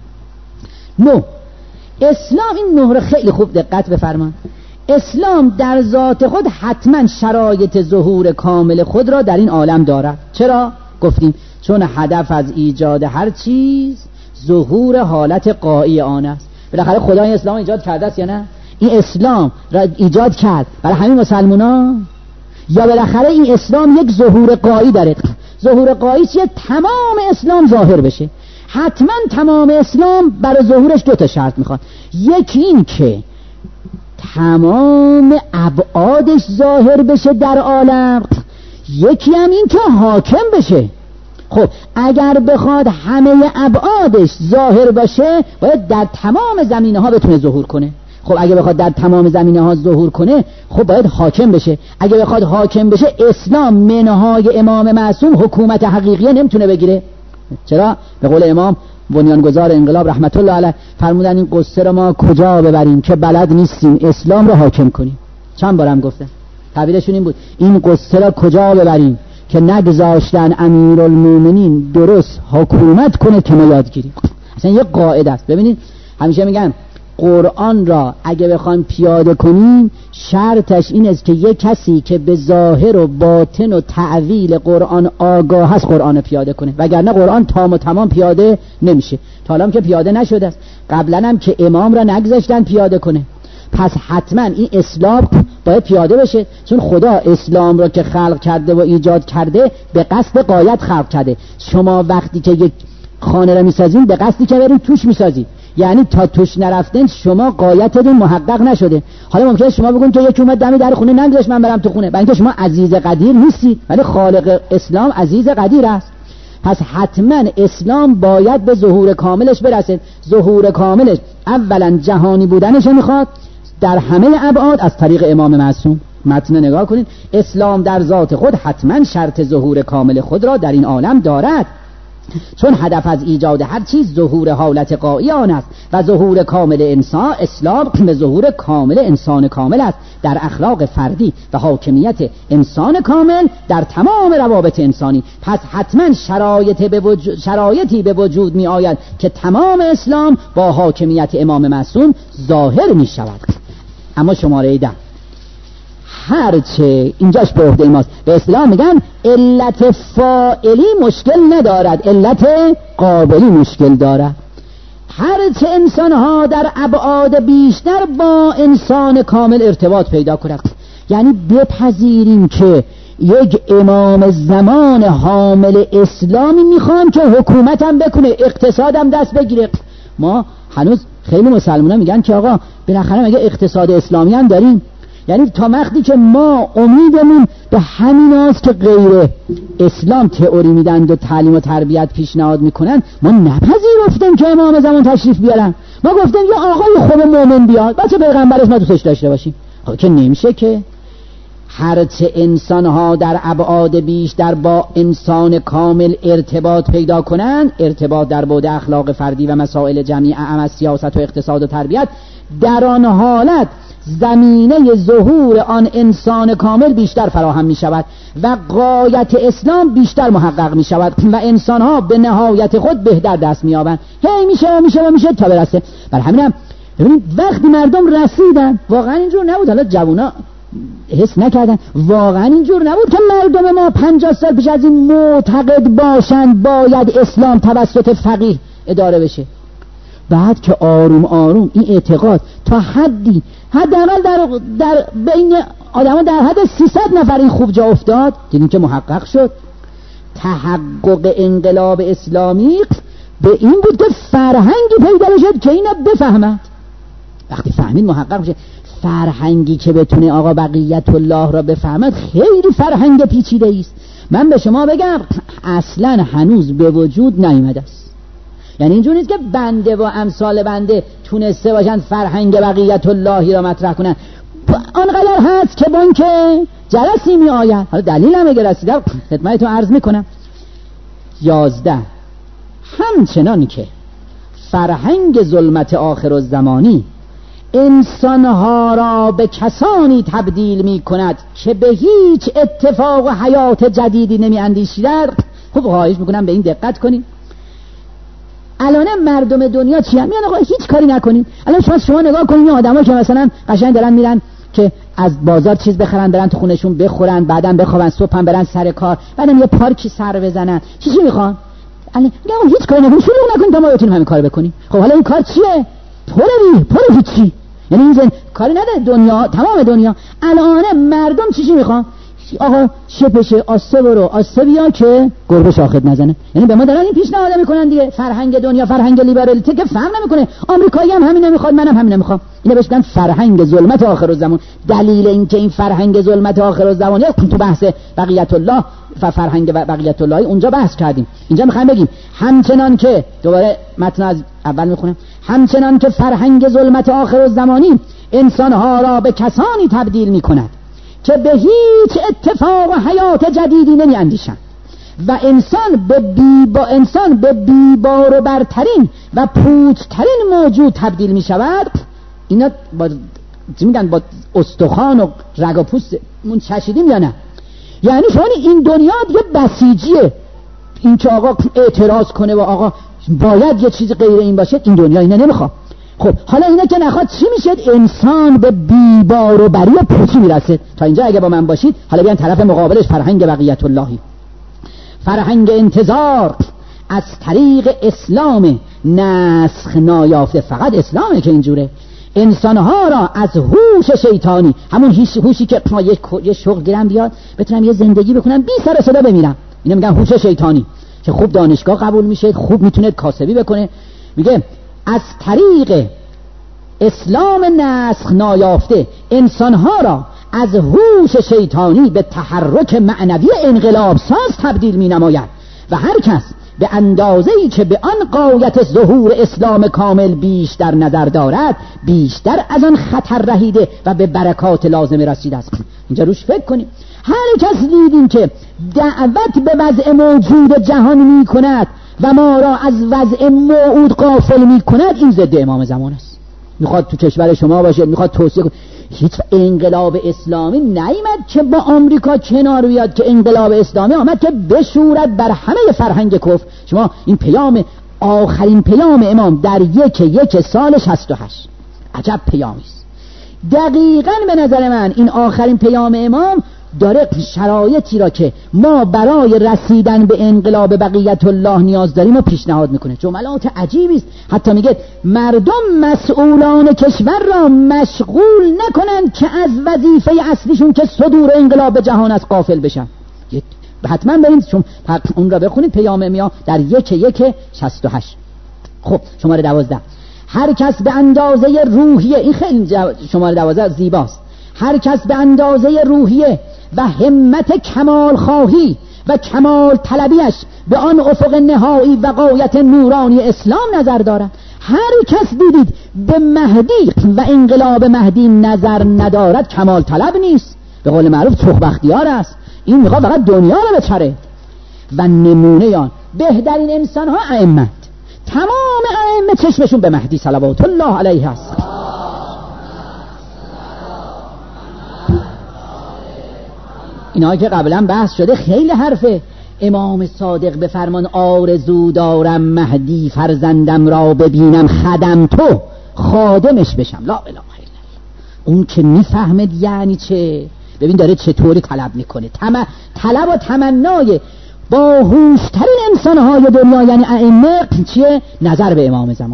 S1: اسلام این نه رو خیلی خوب دقت بفرمان. اسلام در ذات خود حتما شرایط ظهور کامل خود را در این عالم دارد. چرا؟ گفتیم چون هدف از ایجاد هر چیز ظهور حالت قایی آن است. بالاخره خدا این اسلام ایجاد کرده است یا نه؟ این اسلام را ایجاد کرد برای همین مسلمونا، یا بالاخره این اسلام یک ظهور قایی داره؟ ظهور قایی چیه؟ تمام اسلام ظاهر بشه. حتما تمام اسلام برای ظهورش 2 شرط میخواد. یکی این که تمام ابعادش ظاهر بشه در عالم، یکی هم این که حاکم بشه. خب اگر بخواد همه ابعادش ظاهر باشه باید در تمام زمینه ها بتونه ظهور کنه. خب اگه بخواد در تمام زمینه ها ظهور کنه خب باید حاکم بشه. اگه بخواد حاکم بشه اسلام منهای امام معصوم حکومت حقیقیه نمیتونه بگیره. چرا؟ به قول امام بنیانگذار انقلاب رحمت الله علیه فرمودن این قصه رو ما کجا ببریم که بلد نیستیم اسلام رو حاکم کنیم. چند بارم گفتم تعبیرشون این بود این قصه رو کجا ببریم که نگذاشتن امیرالمومنین درست حکومت کنه که ما یاد گیریم. اصلا یه قاعده است. ببینید همیشه میگن قرآن را اگه بخوان پیاده کنیم شرطش این است که یک کسی که به ظاهر و باطن و تعویل قرآن آگاه است قرآن پیاده کنه، وگرنه قرآن تام و تمام پیاده نمیشه. تا الان که پیاده نشده است، قبلا هم که امام را نگذاشتن پیاده کنه. پس حتما این اسلام باید پیاده بشه، چون خدا اسلام را که خلق کرده و ایجاد کرده به قصد غایت خلق کرده. شما وقتی که یک خانه را میسازین به قصدی که برین توش میسازین، یعنی تا توش نرفتن شما غایتتون محقق نشده. حالا ممکنه شما بگون که یکی اومد دم در خونه نمیذاش من برم تو خونه، برای اینکه شما عزیز قدیر نیستید، ولی خالق اسلام عزیز قدیر است. پس حتما اسلام باید به ظهور کاملش برسه. ظهور کاملش اولا جهانی بودنش میخواد در همه ابعاد از طریق امام معصوم. متن نگاه کنید، اسلام در ذات خود حتما شرط ظهور کامل خود را در این عالم دارد، چون هدف از ایجاد هر چیز ظهور حالت قایی آن است و ظهور کامل انسان اسلام به ظهور کامل انسان کامل است در اخلاق فردی و حاکمیت انسان کامل در تمام روابط انسانی. پس حتما شرایطی به وجود می آید که تمام اسلام با حاکمیت امام معصوم ظاهر می شود. اما شماره 10 هرچه اینجاش به عهده ماست. به اصطلاح میگن علت فاعلی مشکل ندارد، علت قابلی مشکل دارد. هرچه انسانها در ابعاد بیشتر با انسان کامل ارتباط پیدا کنند، یعنی بپذیریم که یک امام زمان حامل اسلامی میخوان که حکومتم بکنه، اقتصادم دست بگیره. ما هنوز خیلی مسلمانان میگن که آقا بالاخره مگه اقتصاد اسلامی هم داریم؟ یعنی تا وقتی که ما امیدمون به همین است که غیر اسلام تئوری میدن و تعلیم و تربیت پیشنهاد میکنن، ما نپذیرفتیم که امام زمان تشریف بیارن. ما گفتیم یه آقای خوب مومن بیاد، بچه پیغمبرش ما دوستش داشته باشیم. که نمیشه که هرچه انسانها در ابعاد بیشتر با انسان کامل ارتباط پیدا کنند، ارتباط در بعد اخلاق فردی و مسائل جمعی از سیاست و اقتصاد و تربیت، در آن حالت زمینه ظهور آن انسان کامل بیشتر فراهم می شود و غایت اسلام بیشتر محقق می شود و انسان ها به نهایت خود بهتر دست می یابند. هی میشه تا برسه. برای همینم ببینید وقتی مردم رسیدن واقعا اینجور نبود، حالا جوونا حس نکردن، واقعا اینجور نبود که مردم ما 50 سال پیش از این معتقد باشند باید اسلام توسط فقیه اداره بشه. بعد که آروم آروم این اعتقاد تا حدی حداقل در بین آدما در حد 300 نفر این خوب جا افتاد، دیدیم که محقق شد. تحقق انقلاب اسلامی به این بود که فرهنگی پیدا بشه که اینا بفهمند. وقتی فهمید محقق بشه، فرهنگی که بتونه آقا بقیت الله را بفهمد خیلی فرهنگ پیچیده است. من به شما بگم اصلا هنوز به وجود نیامده است. یعنی اینجور نیست که بنده و امثال بنده تونسته باشن فرهنگ بقیت اللهی را مطرح کنن. آنقدر هست که بانک جرسی می آید. حالا دلیل هم اگر رسیده خدمتتون عرض میکنم. 11 همچنان که فرهنگ ظلمت آخر الزمانی انسانها را به کسانی تبدیل می کند که به هیچ اتفاق و حیات جدیدی نمی اندیشیدند. خب خواهش میکنم به این دقت کنید. الان مردم دنیا چی هم میان آقا هیچ کاری نکنین. الان شما نگاه کنین این آدما که مثلا قشنگ دارن میرن که از بازار چیز بخرن برن تو خونشون بخورن، بعدن بخوابن، صبح هم برن سر کار، بعدم یه پارکی سر بزنن، چی میخوان؟ الان میگم هیچ کاری نکنین، شروع نکنین تا ما بتونیم همین کارو بکنیم. خب حالا این کار چیه؟ پر هیچی. یعنی این کاری نداره دنیا، تمام دنیا. الان مردم چی میخوان؟ آقا شپشه آسه برو آسه بیا که گربه شاخت نزنه. یعنی به ما دارن این پیشنهاد میکنن دیگه. فرهنگ دنیا، فرهنگ لیبرالیته که فهم نمیکنه. آمریکایی هم همین نمیخواد، منم همین نمیخوام. اینا بهش میگن فرهنگ ظلمت آخر الزمان. دلیل اینکه این فرهنگ ظلمت آخر الزمان تو بحث بقیت الله و فرهنگ بقیت الله اونجا بحث کردیم. اینجا میخوایم بگیم همچنان که، دوباره متن از اول میخونم، همچنان که فرهنگ ظلمت آخرالزمانی انسانها را به کسانی تبدیل میکند که به هیچ اتفاق و حیات جدیدی نمی اندیشند و انسان به بیبار و برترین و پوچترین موجود تبدیل می شود. اینا با استخوان و رگ و پوست چشیدیم یا نه؟ یعنی شما این دنیا دیگه بسیجیه، این که آقا اعتراض کنه و آقا باید یه چیز غیر این باشه، این دنیا اینه نمیخواد. خب حالا اینا که نخواد چی میشه؟ انسان به بیبار و بری و پوچی میرسه. تا اینجا اگه با من باشید، حالا بیان طرف مقابلش فرهنگ بقیت اللهی، فرهنگ انتظار از طریق اسلام نسخ نایافته. فقط اسلامه که اینجوره انسانها را از هوش شیطانی، همون هوشی که یه شغل گیرم بیاد بتونم یه زندگی بکنم بی سر صدا بمیرم، اینو میگن هوش شیطانی، که خوب دانشگاه قبول میشه، خوب میتونه کاسبی بکنه. میگه از طریق اسلام نسخ نایافته انسانها را از هوش شیطانی به تحرک معنوی انقلاب ساز تبدیل می نماید و هر کس به اندازه‌ای که به آن غایت ظهور اسلام کامل بیشتر نظر دارد، بیشتر از آن خطر رهیده و به برکات لازمه رسیده است. اینجا روش فکر کنیم. هر کس دیدیم که دعوت به وضع موجود جهان می کند و ما را از وضع موعود غافل می کند، این ضد امام زمان است. میخواد تو کشور شما باشه، میخواد توصیه کنه. هیچ انقلاب اسلامی نیامد که با آمریکا کنار بیاد، که انقلاب اسلامی آمد که بشورد بر همه فرهنگ کفر. شما این پیام، آخرین پیام امام در یک سال 68، عجب پیامی است. دقیقاً به نظر من این آخرین پیام امام داره شرایطی را که ما برای رسیدن به انقلاب بقیت الله نیاز داریم و پیشنهاد میکنه. جملات عجیبی است. حتی میگه مردم مسئولان کشور را مشغول نکنند که از وظیفه اصلیشون که صدور انقلاب جهان از غافل بشن. حتما برید چون اون را بخونید، پیام امام در 1/68. خب شماره 12، هر کس به اندازه روحیه، این خیلی شماره 12 زیباست، هر کس به اندازه روحیه و همت کمال خواهی و کمال طلبیش به آن افق نهایی و غایت نورانی اسلام نظر دارد. هر کس دیدید به مهدی و انقلاب مهدی نظر ندارد، کمال طلب نیست، به قول معروف چخبختیار است. این میخواد فقط دنیا رو بچره. و نمونه آن بهترین انسان ها ائمه، تمام ائمه چشمشون به مهدی صلوات الله علیه است. اینا که قبلا بحث شده، خیلی حرفه. امام صادق به فرمان آرزو دارم مهدی فرزندم را ببینم، خدم تو خادمش بشم. لا اله الا الله. اون که میفهمد یعنی چه، ببین داره چطوری طلب میکنه. طلب و تمنای باهوشترین انسانهای دنیا یعنی ائمه چیه؟ نظر به امام زمان.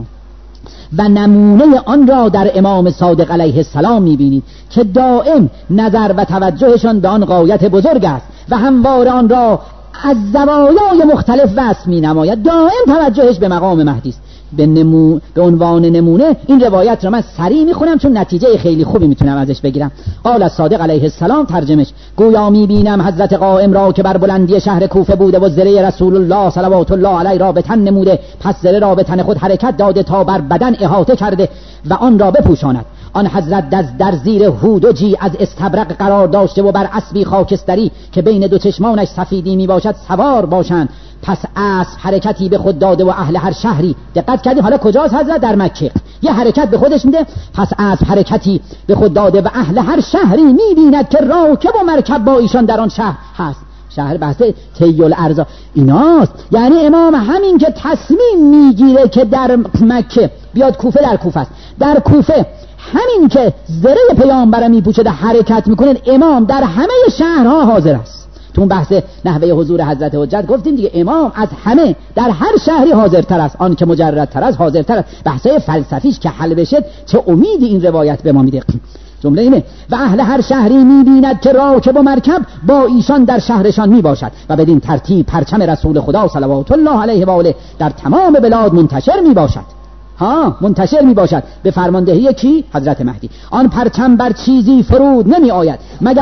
S1: و نمونه آن را در امام صادق علیه السلام میبینید که دائم نظر و توجهشان به آن غایت بزرگ است و همواره آن را از زوایای مختلف وصف مینماید. دائم توجهش به مقام مهدی است. به عنوان نمونه این روایت را من سریع میخونم چون نتیجه خیلی خوبی میتونم ازش بگیرم. قال الصادق علیه السلام، ترجمش: گویا میبینم حضرت قائم را که بر بلندی شهر کوفه بوده و زره رسول الله صلوات الله علیه را به تن نموده، پس زره را به تن خود حرکت داده تا بر بدن احاطه کرده و آن را بپوشاند. آن حضرت در زیر هودجی از استبرق قرار داشته و بر اسبی خاکستری که بین دو چشمانش سفیدی می باشد سوار باشند. پس اسب حرکتی به خود داده و اهل هر شهری، دقت کردید حالا کجاست حضرت؟ در مکه. یه حرکت به خودش میده، پس اسب حرکتی به خود داده و اهل هر شهری میبیند که راکب و مرکب با ایشان در آن شهر هست. شهر بحث طی الارض ایناست. یعنی امام همین که تصمیم میگیره که در مکه بیاد کوفه، در کوفه است. در کوفه همین که زره پیامبر میپوشه حرکت میکنه، امام در همه شهرها حاضر است. تو اون بحث نحوه حضور حضرت حجت گفتیم دیگه، امام از همه در هر شهری حاضرتر است، آن که مجردتر است حاضرتر است. بحثای فلسفیش که حل بشه چه امیدی این روایت به ما میده. جمله اینه: و اهل هر شهری میبیند که راکب و مرکب با ایشان در شهرشان میباشد و بدین ترتیب پرچم رسول خدا صلوات الله علیه و آله در تمام بلاد منتشر میباشد. منتشر می باشد به فرماندهی کی؟ حضرت مهدی. آن پرچم بر چیزی فرود نمی آید مگر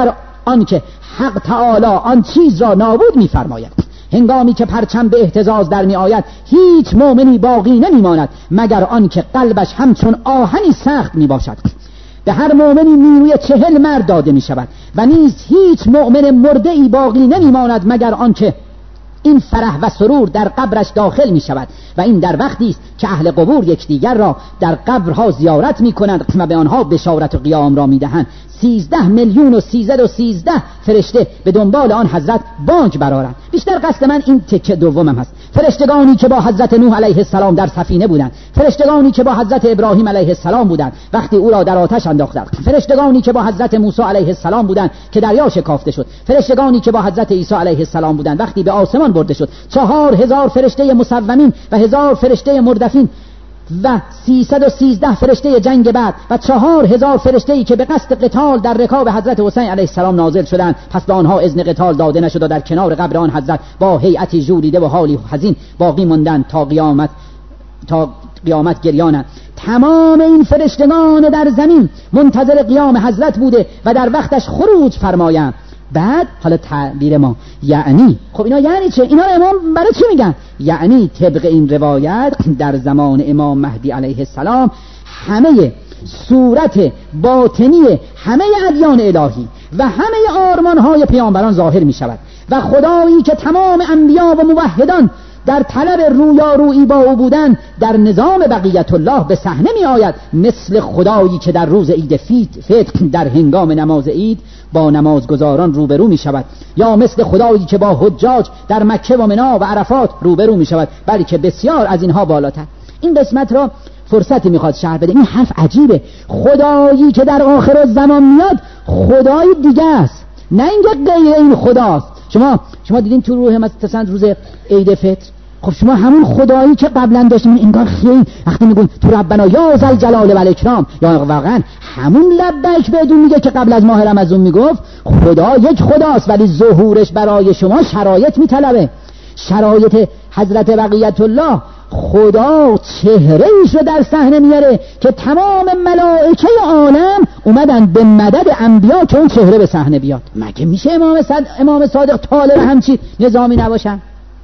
S1: آن که حق تعالی آن چیز را نابود می‌فرماید. هنگامی که پرچم به اهتزاز در می آید هیچ مؤمنی باقی نمی ماند مگر آن که قلبش همچون آهنی سخت می باشد. به هر مؤمنی نیروی 40 مرد داده می شود و نیز هیچ مؤمن مرده‌ای باقی نمی ماند مگر آن که این فرح و سرور در قبرش داخل می شود و این در وقتی است که اهل قبور یکدیگر را در قبرها زیارت می کنند و به آنها بشارت و قیام را می دهند. 13,313,013 فرشته به دنبال آن حضرت بانگ برآورند. بیشتر قصد من این تکه دومم هست. فرشتگانی که با حضرت نوح علیه السلام در سفینه بودند، فرشتگانی که با حضرت ابراهیم علیه السلام بودند وقتی او را در آتش انداختند، فرشتگانی که با حضرت موسی علیه السلام بودند که دریا شکافته شد، فرشتگانی که با حضرت عیسی علیه السلام بودند وقتی به آسمان برده شد، 4,000 فرشته مسومین و 1,000 فرشته مردفین و 313 فرشته جنگ بعد و 4,000 فرشته‌ای که به قصد قتال در رکاب حضرت حسین علیه السلام نازل شدند، پس به آنها اذن قتال داده نشد و در کنار قبر آن حضرت با هیئتی ژولیده و حالی حزین باقی ماندند تا قیامت گریانند. تمام این فرشتگان در زمین منتظر قیام حضرت بوده و در وقتش خروج فرمایند. بعد حالا تعبیر ما یعنی خب اینا یعنی چه؟ اینا امام برای چی میگن؟ یعنی طبق این روایت در زمان امام مهدی علیه السلام همه صورت باطنی همه ادیان الهی و همه آرمانهای پیامبران ظاهر می شود و خدایی که تمام انبیا و موحدان در طلب رویارویی با او بودن در نظام بقیت الله به صحنه می آید، مثل خدایی که در روز عید فطر در هنگام نماز عید با نمازگزاران روبرو می شود، یا مثل خدایی که با حجاج در مکه و منی و عرفات روبرو می شود، بلکه بسیار از اینها بالاتر. این قسمت را فرصتی میخواد شرح بده. این حرف عجیبه. خدایی که در آخر الزمان میاد خدای دیگه است، نه اینکه غیر این خداست. شما دیدین تو روح مثلا روز عید فطر، خب شما همون خدایی که قبلا داشتین انگار خیلی وقتی میگن تو ربنا یا ذل جلال و الاکرام، یا واقعا همون لبیک بدون میگه که قبل از ماه رمضان میگفت خدا یک خداست، ولی ظهورش برای شما شرایط میطلبه. شرایط حضرت بقیت الله، خدا چهره ایش رو در صحنه میاره که تمام ملائکه عالم اومدن به مدد انبیا که اون چهره به صحنه بیاد. مگه میشه امام صادق طالب همچی نظامی نباشن؟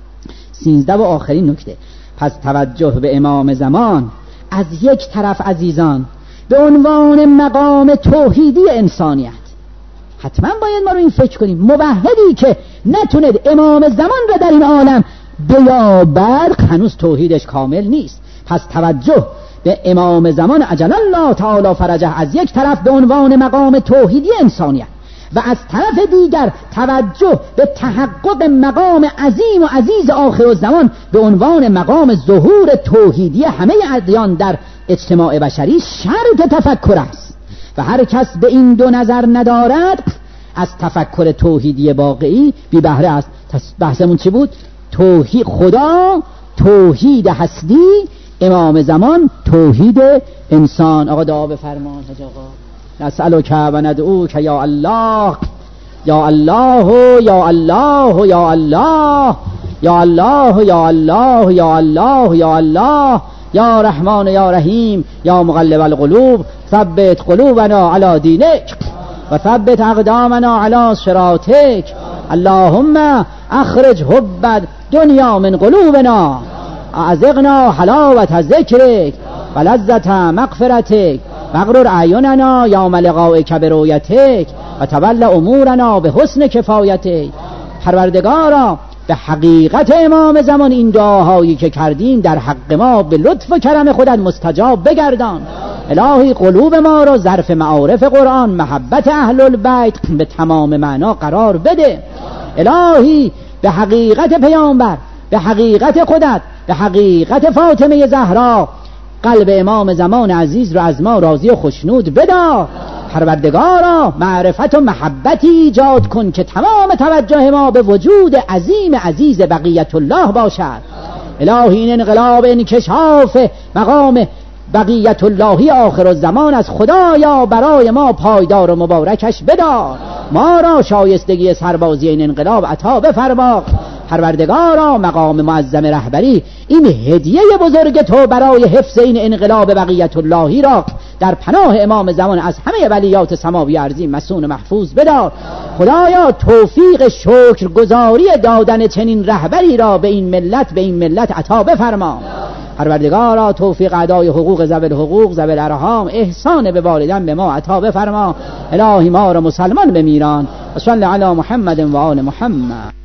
S1: 13 و آخرین نکته. پس توجه به امام زمان از یک طرف عزیزان به عنوان مقام توحیدی انسانیت، حتما باید ما رو این فکر کنیم. موحدی که نتوند امام زمان را در این عالم بیابد هنوز توحیدش کامل نیست. پس توجه به امام زمان عجل الله تعالی فرجه از یک طرف به عنوان مقام توحیدی انسانیت و از طرف دیگر توجه به تحقق مقام عظیم و عزیز آخر الزمان به عنوان مقام ظهور توحیدی همه ادیان در اجتماع بشری شرط تفکر است و هر کس به این دو نظر ندارد از تفکر توحیدی واقعی بی بهره است. بحثمون چی بود؟ توحید خدا، توحید هستی، امام زمان توحید انسان. آقا دعا بفرمان. حاج آقا نسألک و ندعوک یا الله یا الله یا الله یا الله یا الله یا الله یا الله یا الله یا رحمان یا رحیم یا مقلب القلوب ثبت قلوبنا علی دینک و ثبت اقدامنا علی صراطک. اللهم اخرج حب دنیا من قلوبنا، اعذقنا حلاوت ذکرک و لذت مغفرتک واغرر اعیننا یوم لقائک برؤیتک و تول امورنا به حسن کفایتک. پروردگارا به حقیقت امام زمان این دعاهایی که کردیم در حق ما به لطف و کرم خودت مستجاب بگردان. الهی قلوب ما را ظرف معارف قرآن، محبت اهل البیت به تمام معنا قرار بده. الهی به حقیقت پیامبر، به حقیقت خودت، به حقیقت فاطمه زهرا قلب امام زمان عزیز را از ما راضی و خوشنود بدار. پروردگارا معرفت و محبتی ایجاد کن که تمام توجه ما به وجود عظیم عزیز بقیت الله باشد. الهی این انقلاب انکشاف مقام بقیت اللهی آخر الزمان از خدایا برای ما پایدار و مبارکش بدار. ما را شایستگی سربازی این انقلاب عطا بفرما. پروردگارا مقام معظم رهبری این هدیه بزرگ تو برای حفظ این انقلاب بقیت اللهی را در پناه امام زمان از همه بلیات سماوی ارضی مسون محفوظ بدار. خدایا توفیق شکرگزاری دادن چنین رهبری را به این ملت عطا بفرما. پروردگارا توفیق ادای حقوق ذوی الحقوق ذوی الارحام، احسان به والدین به ما عطا بفرما. الهی ما را مسلمان بمیران. و صلی علی محمد و آل محمد.